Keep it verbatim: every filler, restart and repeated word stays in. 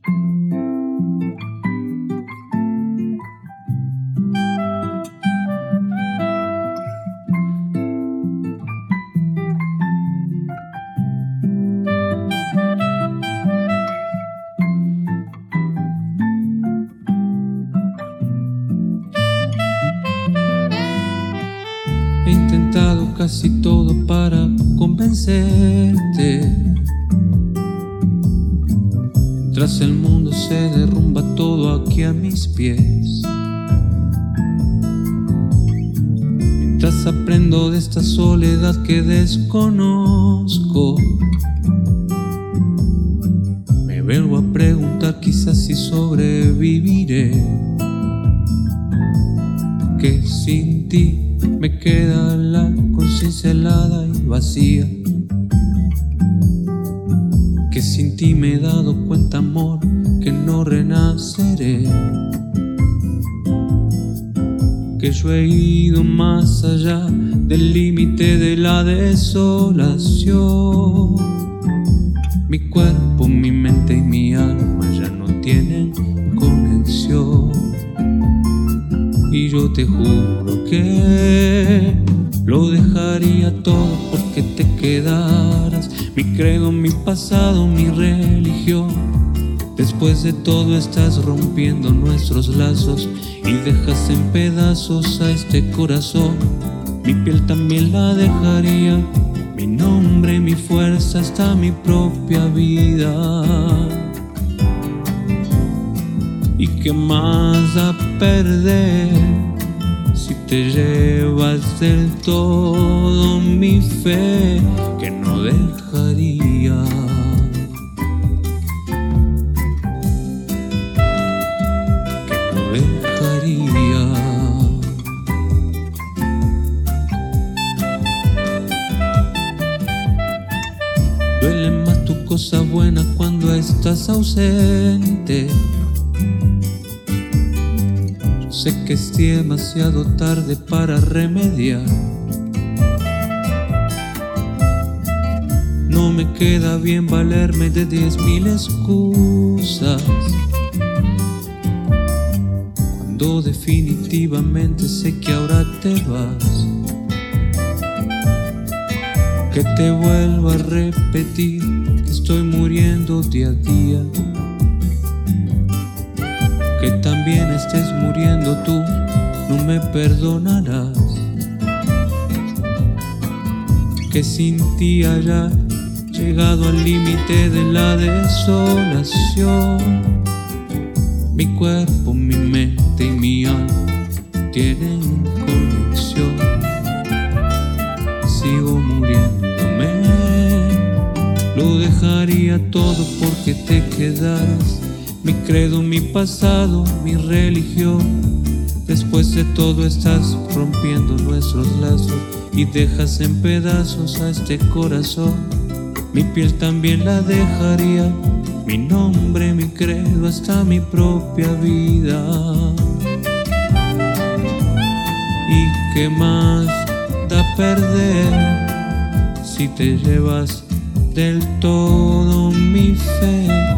He intentado casi todo para convencerte. Mientras el mundo se derrumba todo aquí a mis pies. Mientras aprendo de esta soledad que desconozco. Me vuelvo a preguntar quizás si sobreviviré. Que sin ti me queda la conciencia helada y vacía. Que sin ti me he dado cuenta, amor, que no renaceré. Que yo he ido más allá del límite de la desolación. Mi cuerpo, mi mente y mi alma ya no tienen conexión. Y yo te juro que lo dejaría todo porque te quedaras. Mi credo, mi pasado, mi religión. Después de todo estás rompiendo nuestros lazos y dejas en pedazos a este corazón. Mi piel también la dejaría, mi nombre, mi fuerza, hasta mi propia vida. ¿Y qué más a perder si te llevas del todo mi fe que no dejaría? Que no dejaría. Duele más tu cosa buena cuando estás ausente. Sé que es demasiado tarde para remediar. No me queda bien valerme de diez mil excusas cuando definitivamente sé que ahora te vas. Que te vuelvo a repetir que estoy muriendo día a día. Que también estés muriendo tú, no me perdonarás. Que sin ti haya llegado al límite de la desolación. Mi cuerpo, mi mente y mi alma tienen conexión. Sigo muriéndome, lo dejaría todo porque te quedaras. Mi credo, mi pasado, mi religión. Después de todo estás rompiendo nuestros lazos y dejas en pedazos a este corazón. Mi piel también la dejaría, mi nombre, mi credo, hasta mi propia vida. ¿Y qué más da perder si te llevas del todo mi fe?